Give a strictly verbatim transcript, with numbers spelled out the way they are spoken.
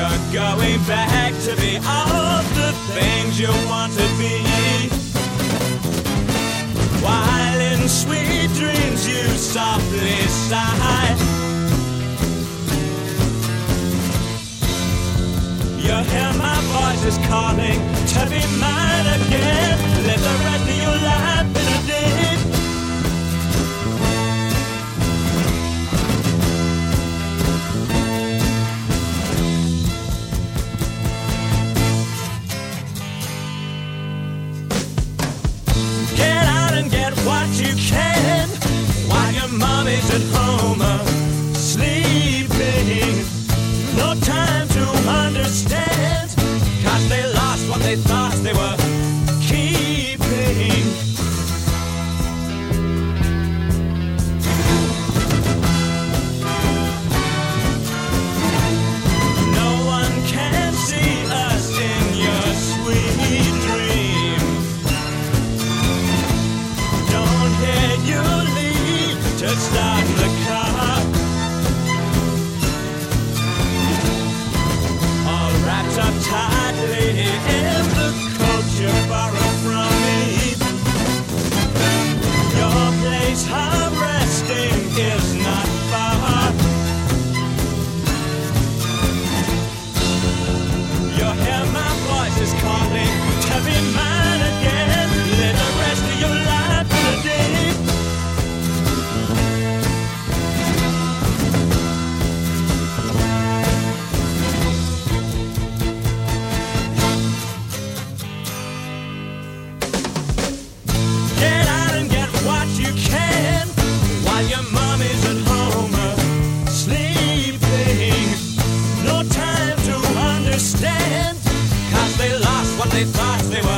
You're going back to be all the things you want to be. While in sweet dreams you softly sigh. You hear my voice is calling to be mine again. Live the rest of your life in a day. Get out and get what you can while your mommy's at home uh, sleeping. No time to understand, 'cause they lost what they thought they were keeping. No one can see us in your sweet dream. Don't hear you leave to start the car. Wrapped up tightly in the coat you borrowed from me. Your place of resting is not far. You hear my voice is calling to be mine again. Live the rest of your life in a day. Your mommy's at home uh, sleeping. No time to understand, 'cause they lost what they thought they were